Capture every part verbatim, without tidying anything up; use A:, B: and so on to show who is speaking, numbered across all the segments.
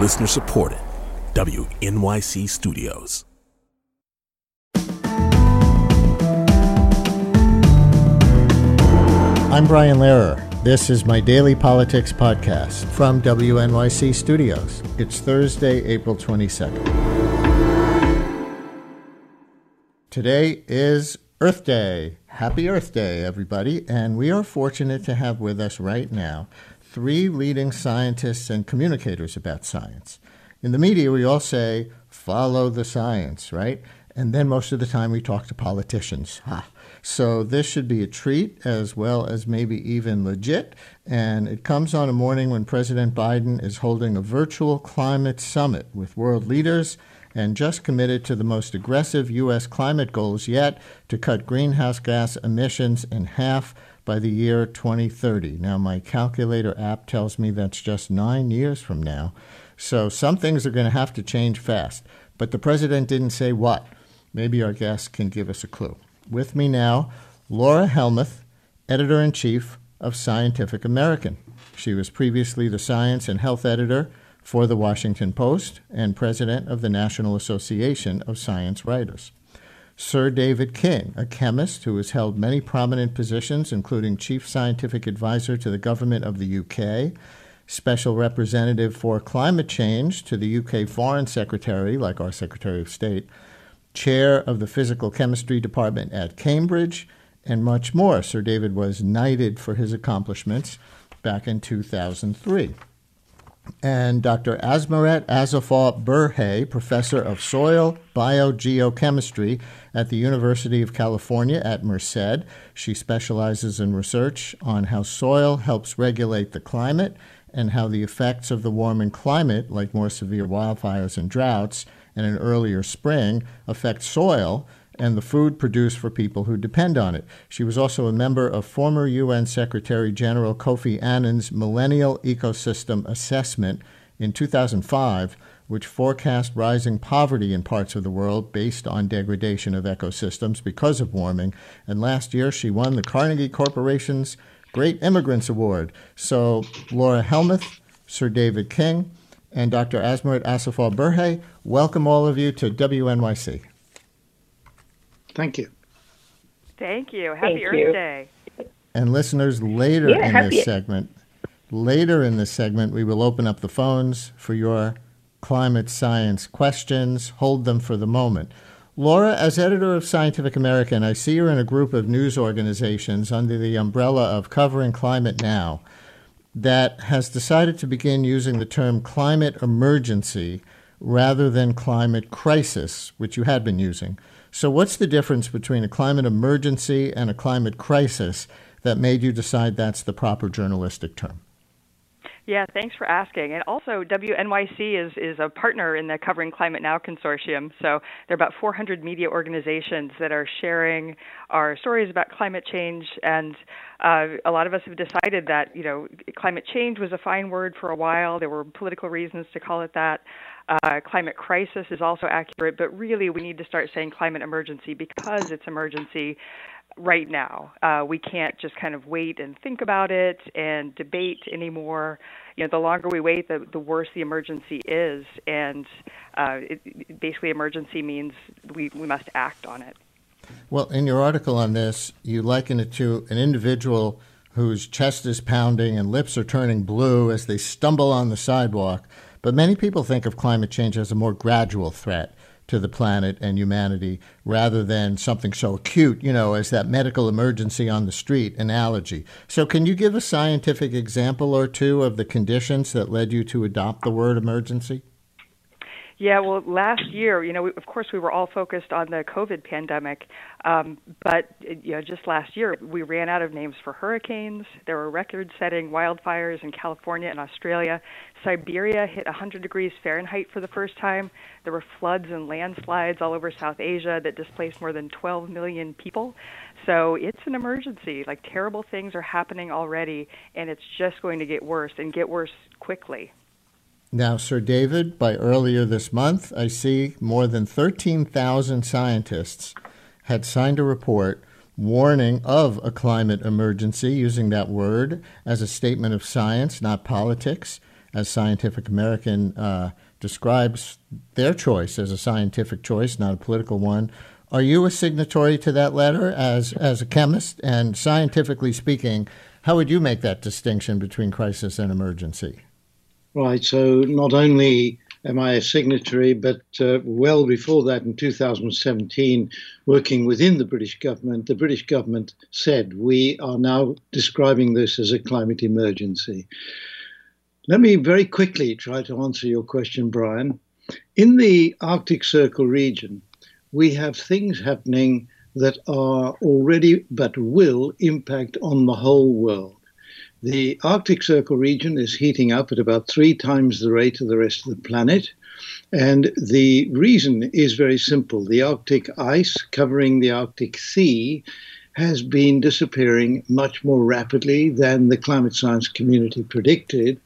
A: Listener supported. W N Y C Studios.
B: I'm Brian Lehrer. This is my daily politics podcast from W N Y C Studios. It's Thursday, April twenty-second. Today is Earth Day. Happy Earth Day, everybody. And we are fortunate to have with us right now three leading scientists and communicators about science. In the media, we all say, follow the science, right? And then most of the time we talk to politicians. Ha. So this should be a treat as well as maybe even legit. And it comes on a morning when President Biden is holding a virtual climate summit with world leaders and just committed to the most aggressive U S climate goals yet to cut greenhouse gas emissions in half by the year twenty thirty. Now, my calculator app tells me that's just nine years from now. So some things are going to have to change fast. But the president didn't say what. Maybe our guest can give us a clue. With me now, Laura Helmuth, editor-in-chief of Scientific American. She was previously the science and health editor for The Washington Post and president of the National Association of Science Writers. Sir David King, a chemist who has held many prominent positions, including chief scientific advisor to the government of the U K, special representative for climate change to the U K Foreign Secretary, like our Secretary of State, chair of the physical chemistry department at Cambridge, and much more. Sir David was knighted for his accomplishments back in two thousand three. And Doctor Azmaret Assefa Berhe, professor of soil biogeochemistry at the University of California at Merced. She specializes in research on how soil helps regulate the climate and how the effects of the warming climate, like more severe wildfires and droughts, and an earlier spring, affect soil and the food produced for people who depend on it. She was also a member of former U N Secretary General Kofi Annan's Millennial Ecosystem Assessment in two thousand five, which forecast rising poverty in parts of the world based on degradation of ecosystems because of warming. And last year, she won the Carnegie Corporation's Great Immigrants Award. So, Laura Helmuth, Sir David King, and Doctor Azmaret Assefa Berhe, welcome all of you to W N Y C.
C: Thank you.
D: Thank you. Happy
E: Thank
D: Earth
E: you.
D: Day.
B: And listeners, later
E: Yeah,
B: in
E: happy-
B: this segment, later in this segment, we will open up the phones for your climate science questions. Hold them for the moment. Laura, as editor of Scientific American, I see you're in a group of news organizations under the umbrella of Covering Climate Now that has decided to begin using the term climate emergency rather than climate crisis, which you had been using. So what's the difference between a climate emergency and a climate crisis that made you decide that's the proper journalistic term?
D: Yeah, thanks for asking. And also, W N Y C is, is a partner in the Covering Climate Now consortium. So there are about four hundred media organizations that are sharing our stories about climate change. And uh, a lot of us have decided that, you know, climate change was a fine word for a while. There were political reasons to call it that. Uh, climate crisis is also accurate, but really we need to start saying climate emergency because it's emergency right now. Uh, we can't just kind of wait and think about it and debate anymore. You know, the longer we wait, the, the worse the emergency is. And uh, it, basically emergency means we, we must act on it.
B: Well, in your article on this, you liken it to an individual whose chest is pounding and lips are turning blue as they stumble on the sidewalk. But many people think of climate change as a more gradual threat to the planet and humanity rather than something so acute, you know, as that medical emergency on the street analogy. So can you give a scientific example or two of the conditions that led you to adopt the word emergency?
D: Yeah, well, last year, you know, we, of course, we were all focused on the COVID pandemic, um, but you know, just last year, we ran out of names for hurricanes. There were record-setting wildfires in California and Australia. Siberia hit one hundred degrees Fahrenheit for the first time. There were floods and landslides all over South Asia that displaced more than twelve million people. So it's an emergency. Like, terrible things are happening already, and it's just going to get worse and get worse quickly.
B: Now, Sir David, by earlier this month, I see more than thirteen thousand scientists had signed a report warning of a climate emergency, using that word as a statement of science, not politics. as Scientific American uh, describes their choice as a scientific choice, not a political one. Are you a signatory to that letter as, as a chemist? And scientifically speaking, how would you make that distinction between crisis and emergency?
C: Right. So not only am I a signatory, but uh, well before that, in two thousand seventeen, working within the British government, the British government said we are now describing this as a climate emergency. Let me very quickly try to answer your question, Brian. In the Arctic Circle region, we have things happening that are already but will impact on the whole world. The Arctic Circle region is heating up at about three times the rate of the rest of the planet. And the reason is very simple. The Arctic ice covering the Arctic Sea has been disappearing much more rapidly than the climate science community predicted.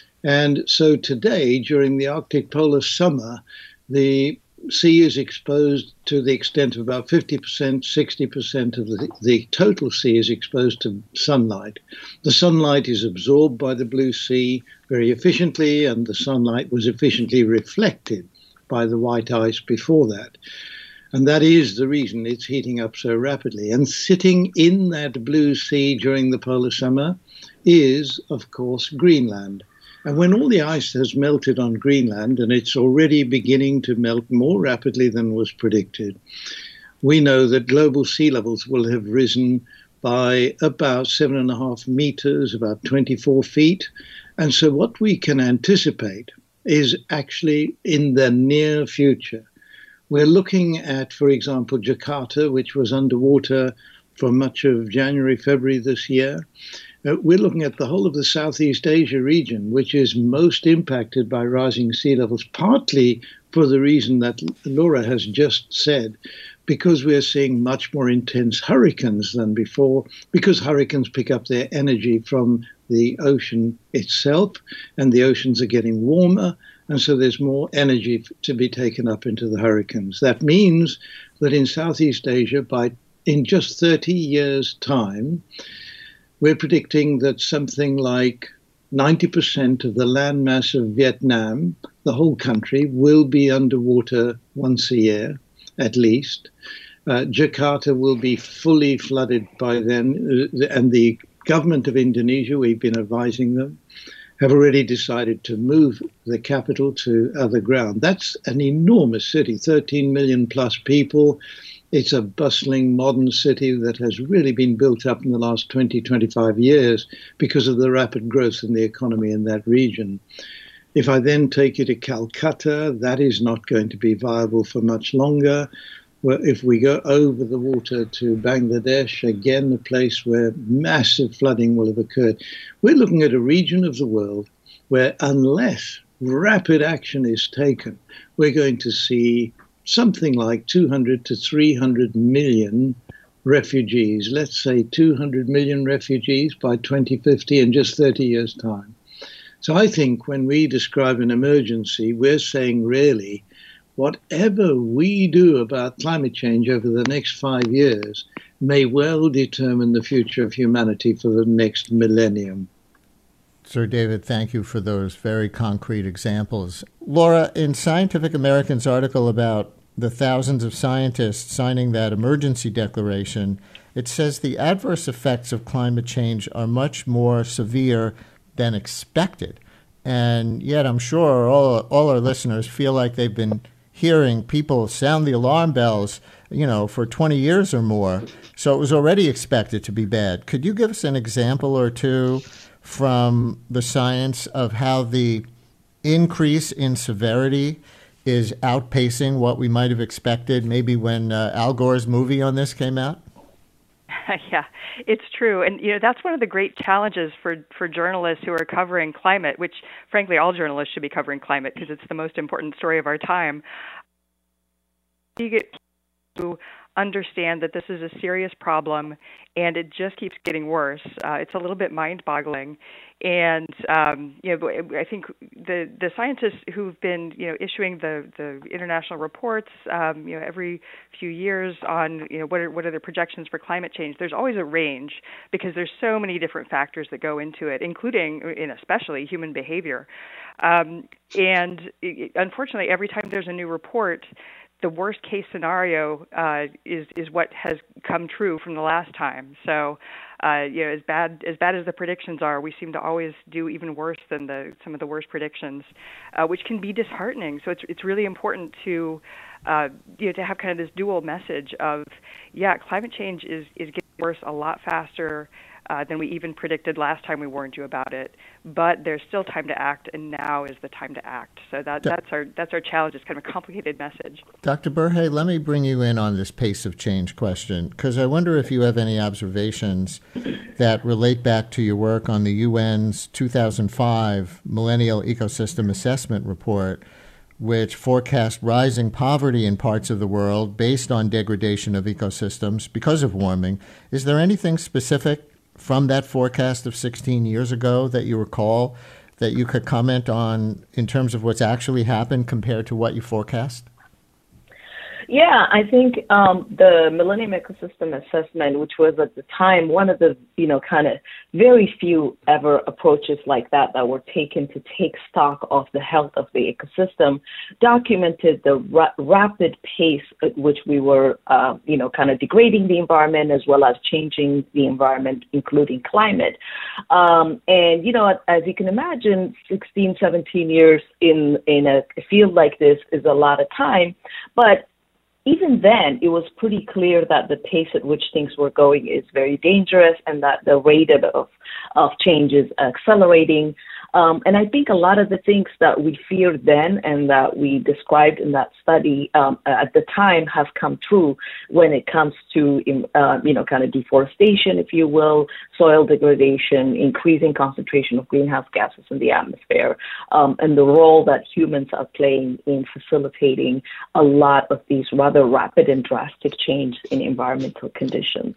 C: And so today, during the Arctic polar summer, the sea is exposed to the extent of about fifty percent, sixty percent of the, the total sea is exposed to sunlight. The sunlight is absorbed by the blue sea very efficiently, and the sunlight was efficiently reflected by the white ice before that. And that is the reason it's heating up so rapidly. And sitting in that blue sea during the polar summer is, of course, Greenland. And when all the ice has melted on Greenland, and it's already beginning to melt more rapidly than was predicted, we know that global sea levels will have risen by about seven and a half meters, about twenty-four feet. And so what we can anticipate is actually in the near future. We're looking at, for example, Jakarta, which was underwater for much of January, February this year. Uh, we're looking at the whole of the Southeast Asia region, which is most impacted by rising sea levels, partly for the reason that Laura has just said, because we're seeing much more intense hurricanes than before, because hurricanes pick up their energy from the ocean itself, and the oceans are getting warmer, and so there's more energy to be taken up into the hurricanes. That means that in Southeast Asia, by in just thirty years' time, we're predicting that something like ninety percent of the landmass of Vietnam, the whole country, will be underwater once a year, at least. Uh, Jakarta will be fully flooded by then, uh, and the government of Indonesia, we've been advising them, have already decided to move the capital to other ground. That's an enormous city, thirteen million plus people. It's a bustling modern city that has really been built up in the last twenty, twenty-five years because of the rapid growth in the economy in that region. If I then take you to Calcutta, that is not going to be viable for much longer. Well, if we go over the water to Bangladesh, again, a place where massive flooding will have occurred, we're looking at a region of the world where unless rapid action is taken, we're going to see something like two hundred to three hundred million refugees, let's say two hundred million refugees by twenty fifty in just thirty years' time. So I think when we describe an emergency, we're saying really, whatever we do about climate change over the next five years may well determine the future of humanity for the next millennium.
B: Sir David, thank you for those very concrete examples. Laura, in Scientific American's article about the thousands of scientists signing that emergency declaration, it says the adverse effects of climate change are much more severe than expected. And yet I'm sure all, all our listeners feel like they've been hearing people sound the alarm bells, you know, for twenty years or more. So it was already expected to be bad. Could you give us an example or two from the science of how the increase in severity is outpacing what we might have expected maybe when uh, Al Gore's movie on this came out?
D: Yeah, it's true. And, you know, that's one of the great challenges for, for journalists who are covering climate, which, frankly, all journalists should be covering climate because it's the most important story of our time. You get to understand that this is a serious problem and it just keeps getting worse. Uh, it's a little bit mind-boggling. And, um, you know, I think the, the scientists who've been, you know, issuing the, the international reports, um, you know, every few years on, you know, what are, what are the projections for climate change, there's always a range because there's so many different factors that go into it, including, and especially, human behavior. Um, and it, unfortunately, every time there's a new report, the worst case scenario uh, is is what has come true from the last time. So, uh, you know, as bad as bad as the predictions are, we seem to always do even worse than the some of the worst predictions, uh, which can be disheartening. So it's it's really important to uh, you know to have kind of this dual message of, yeah, climate change is is getting worse a lot faster Uh, than we even predicted last time we warned you about it. But there's still time to act, and now is the time to act. So that, that's our that's our challenge. It's kind of a complicated message.
B: Doctor Burhay, let me bring you in on this pace of change question, because I wonder if you have any observations that relate back to your work on the U N's two thousand five Millennial Ecosystem Assessment Report, which forecast rising poverty in parts of the world based on degradation of ecosystems because of warming. Is there anything specific from that forecast of sixteen years ago that you recall that you could comment on in terms of what's actually happened compared to what you forecast?
E: Yeah, I think um, the Millennium Ecosystem Assessment, which was at the time one of the, you know, kind of very few ever approaches like that that were taken to take stock of the health of the ecosystem, documented the ra- rapid pace at which we were, uh, you know, kind of degrading the environment as well as changing the environment, including climate. Um, and, you know, as you can imagine, sixteen, seventeen years in, in a field like this is a lot of time, but even then, it was pretty clear that the pace at which things were going is very dangerous and that the rate of, of change is accelerating. Um, and I think a lot of the things that we feared then and that we described in that study um, at the time have come true when it comes to, uh, you know, kind of deforestation, if you will, soil degradation, increasing concentration of greenhouse gases in the atmosphere, um, and the role that humans are playing in facilitating a lot of these rather rapid and drastic change in environmental conditions.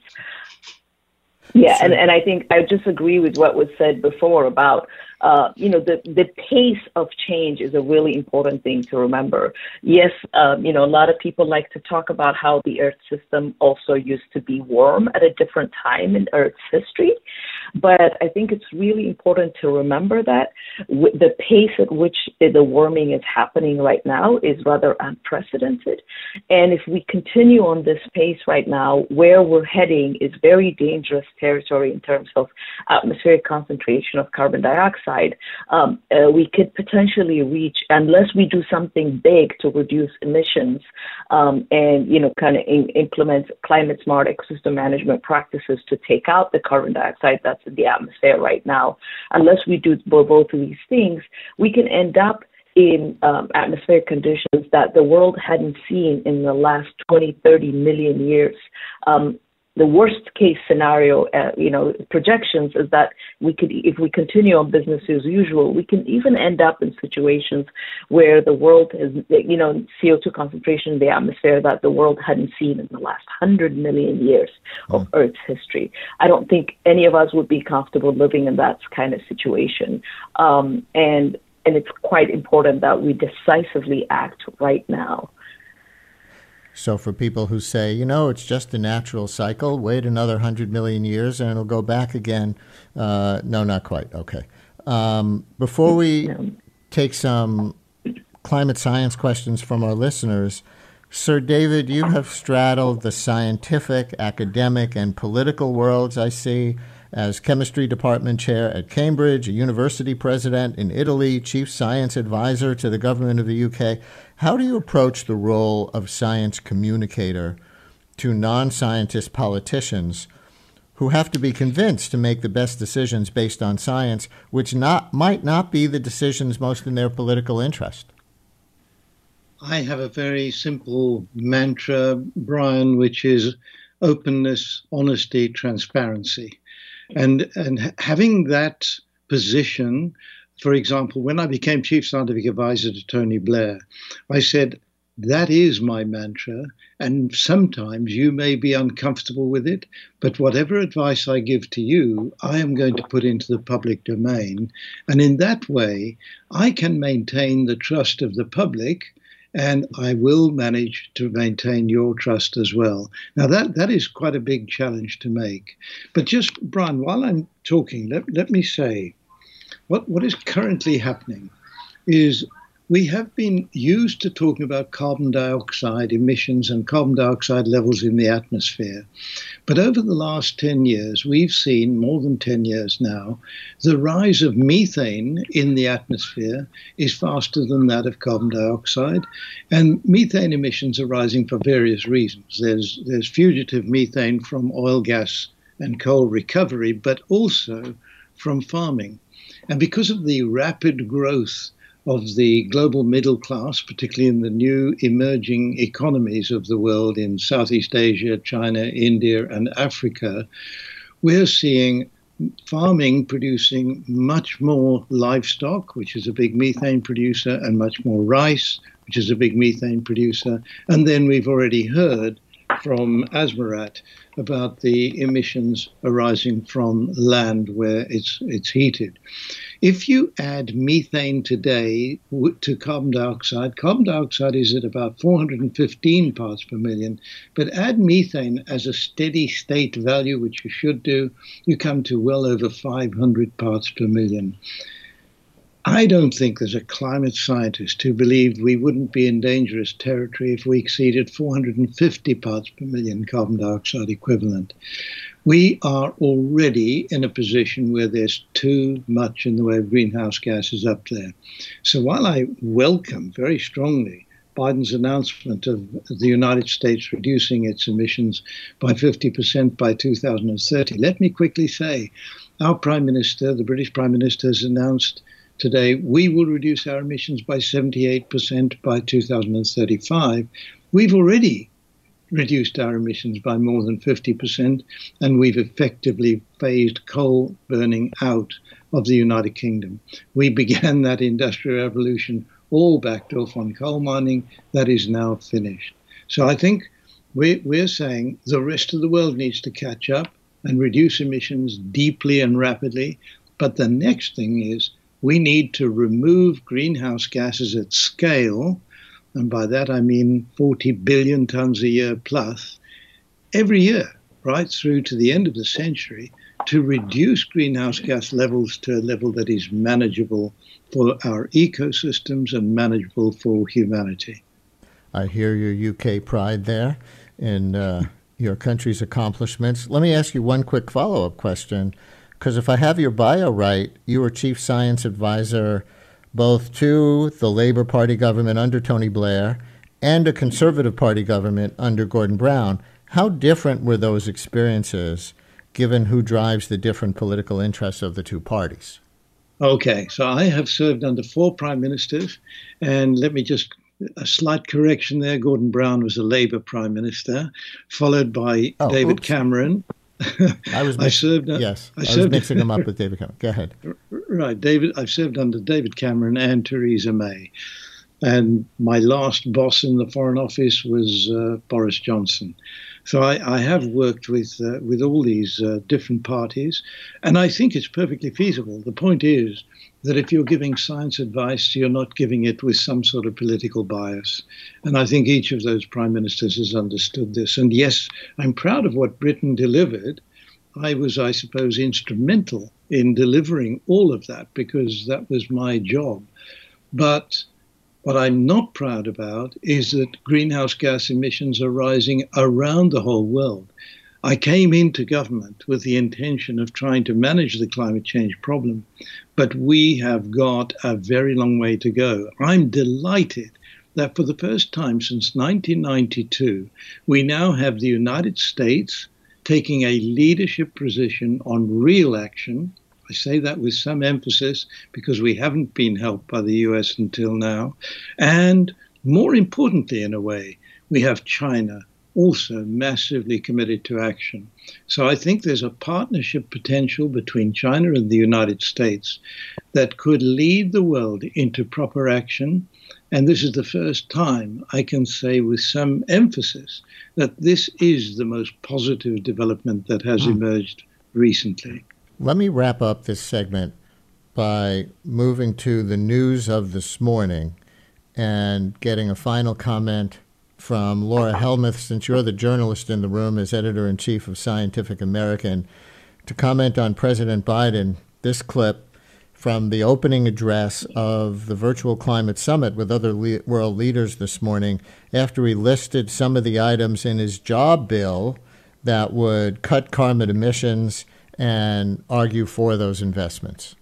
E: Yeah, and, and I think I just agree with what was said before about, uh, you know, the, the pace of change is a really important thing to remember. Yes, um, you know, a lot of people like to talk about how the Earth system also used to be warm at a different time in Earth's history. But I think it's really important to remember that w- the pace at which the warming is happening right now is rather unprecedented. And if we continue on this pace right now, where we're heading is very dangerous territory in terms of atmospheric concentration of carbon dioxide. Um, uh, we could potentially reach, unless we do something big to reduce emissions um, and, you know, kind of in, implement climate smart ecosystem management practices to take out the carbon dioxide that's in the atmosphere right now, unless we do both of these things, we can end up in um, atmospheric conditions that the world hadn't seen in the last twenty, thirty million years. Um, the worst case scenario, uh, you know, projections is that we could, if we continue on business as usual, we can even end up in situations where the world has, you know, C O two concentration in the atmosphere that the world hadn't seen in the last hundred million years of mm. Earth's history. I don't think any of us would be comfortable living in that kind of situation. Um, and and it's quite important that we decisively act right now.
B: So for people who say, you know, it's just a natural cycle, wait another one hundred million years and it'll go back again. Uh, no, not quite. Okay. Um, before we take some climate science questions from our listeners, Sir David, you have straddled the scientific, academic, and political worlds, I see, as chemistry department chair at Cambridge, a university president in Italy, chief science advisor to the government of the U K. How do you approach the role of science communicator to non-scientist politicians who have to be convinced to make the best decisions based on science, which not might not be the decisions most in their political interest?
C: I have a very simple mantra, Brian, which is openness, honesty, transparency. And and having that position, for example, when I became Chief Scientific Advisor to Tony Blair, I said, That is my mantra, and sometimes you may be uncomfortable with it, but whatever advice I give to you, I am going to put into the public domain. And in that way, I can maintain the trust of the public, and I will manage to maintain your trust as well. Now, that, that is quite a big challenge to make. But just, Brian, while I'm talking, let, let me say, what, what is currently happening is we have been used to talking about carbon dioxide emissions and carbon dioxide levels in the atmosphere. But over the last ten years, we've seen, more than ten years now, the rise of methane in the atmosphere is faster than that of carbon dioxide. And methane emissions are rising for various reasons. There's, there's fugitive methane from oil, gas, and coal recovery, but also from farming. And because of the rapid growth of the global middle class, particularly in the new emerging economies of the world in Southeast Asia, China, India, and Africa, we're seeing farming producing much more livestock, which is a big methane producer, and much more rice, which is a big methane producer. And then we've already heard from Asmarat about the emissions arising from land where it's it's heated. If you add methane today to carbon dioxide, carbon dioxide is at about four hundred fifteen parts per million, but add methane as a steady state value, which you should do, you come to well over five hundred parts per million. I don't think there's a climate scientist who believed we wouldn't be in dangerous territory if we exceeded four hundred fifty parts per million carbon dioxide equivalent. We are already in a position where there's too much in the way of greenhouse gases up there. So while I welcome very strongly Biden's announcement of the United States reducing its emissions by fifty percent by two thousand thirty, let me quickly say our Prime Minister, the British Prime Minister, has announced today we will reduce our emissions by seventy-eight percent by two thousand thirty-five. We've already reduced our emissions by more than fifty percent, and we've effectively phased coal burning out of the United Kingdom. We began that industrial revolution all backed off on coal mining. That is now finished. So I think we're, we're saying the rest of the world needs to catch up and reduce emissions deeply and rapidly. But the next thing is we need to remove greenhouse gases at scale, and by that I mean forty billion tons a year plus, every year, right through to the end of the century, to reduce greenhouse gas levels to a level that is manageable for our ecosystems and manageable for humanity.
B: I hear your U K pride there in uh, your country's accomplishments. Let me ask you one quick follow-up question, because if I have your bio right, you were chief science advisor both to the Labour Party government under Tony Blair and a Conservative Party government under Gordon Brown. How different were those experiences, given who drives the different political interests of the two parties?
C: Okay, so I have served under four prime ministers, and let me just, a slight correction there, Gordon Brown was a Labour prime minister, followed by
B: oh,
C: David
B: oops.
C: Cameron.
B: I was,
C: I served,
B: yes,
C: I,
B: I
C: served,
B: was mixing them up with David Cameron. Go ahead.
C: Right, David. I've served under David Cameron and Theresa May. And my last boss in the Foreign Office was uh, Boris Johnson. So I, I have worked with uh, with all these uh, different parties, and I think it's perfectly feasible. The point is that if you're giving science advice, you're not giving it with some sort of political bias. And I think each of those prime ministers has understood this. And yes, I'm proud of what Britain delivered. I was, I suppose, instrumental in delivering all of that because that was my job. But what I'm not proud about is that greenhouse gas emissions are rising around the whole world. I came into government with the intention of trying to manage the climate change problem, but we have got a very long way to go. I'm delighted that for the first time since nineteen ninety-two, we now have the United States taking a leadership position on real action. I say that with some emphasis because we haven't been helped by the U S until now. And more importantly, in a way, we have China, also massively committed to action. So I think there's a partnership potential between China and the United States that could lead the world into proper action. And this is the first time I can say with some emphasis that this is the most positive development that has emerged recently.
B: Let me wrap up this segment by moving to the news of this morning and getting a final comment from Laura Helmuth, since you're the journalist in the room as editor-in-chief of Scientific American, to comment on President Biden. This clip from the opening address of the virtual climate summit with other le- world leaders this morning, after he listed some of the items in his job bill that would cut carbon emissions and argue for those investments.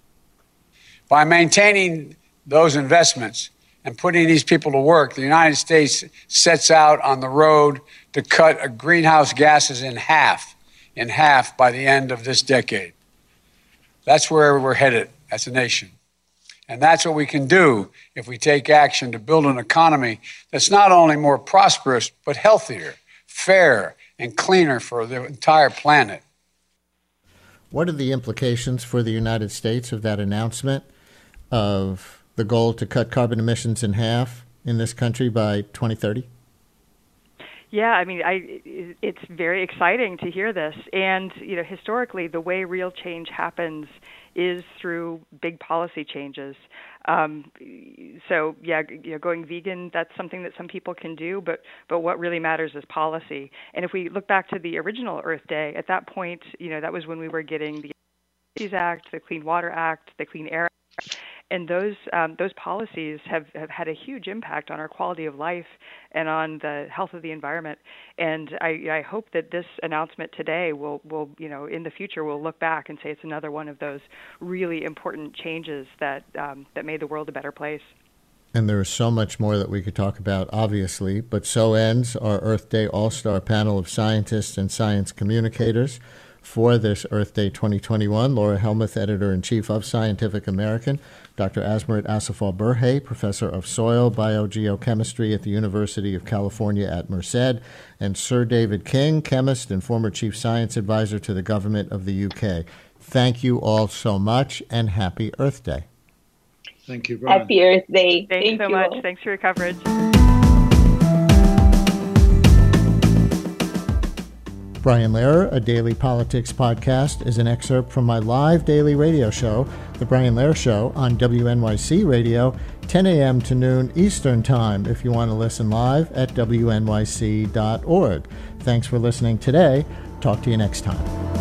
F: By maintaining those investments and putting these people to work, the United States sets out on the road to cut greenhouse gases in half, in half by the end of this decade. That's where we're headed as a nation. And that's what we can do if we take action to build an economy that's not only more prosperous, but healthier, fair, and cleaner for the entire planet.
B: What are the implications for the United States of that announcement of the goal to cut carbon emissions in half in this country by twenty thirty?
D: Yeah, I mean, I, it's very exciting to hear this. And, you know, historically, the way real change happens is through big policy changes. Um, so, yeah, you know, going vegan, that's something that some people can do, but, but what really matters is policy. And if we look back to the original Earth Day, at that point, you know, that was when we were getting the Act, the Clean Water Act, the Clean Air Act. And those um, those policies have, have had a huge impact on our quality of life and on the health of the environment. And I, I hope that this announcement today will, will, you know, in the future, we'll look back and say it's another one of those really important changes that um, that made the world a better place.
B: And there is so much more that we could talk about, obviously, but so ends our Earth Day All-Star panel of scientists and science communicators. For this Earth Day twenty twenty-one, Laura Helmuth, editor-in-chief of Scientific American, Doctor Asmarit Asifal-Berhe, professor of soil biogeochemistry at the University of California at Merced, and Sir David King, chemist and former chief science advisor to the government of the U K. Thank you all so much, and happy Earth Day.
C: Thank you, Brian.
E: Happy Earth Day.
D: Thanks
E: Thank
D: so
E: you
D: much.
E: all.
D: Thanks for your coverage.
B: Brian Lehrer, a daily politics podcast, is an excerpt from my live daily radio show, The Brian Lehrer Show, on W N Y C Radio, ten a.m. to noon Eastern Time, if you want to listen live at W N Y C dot org. Thanks for listening today. Talk to you next time.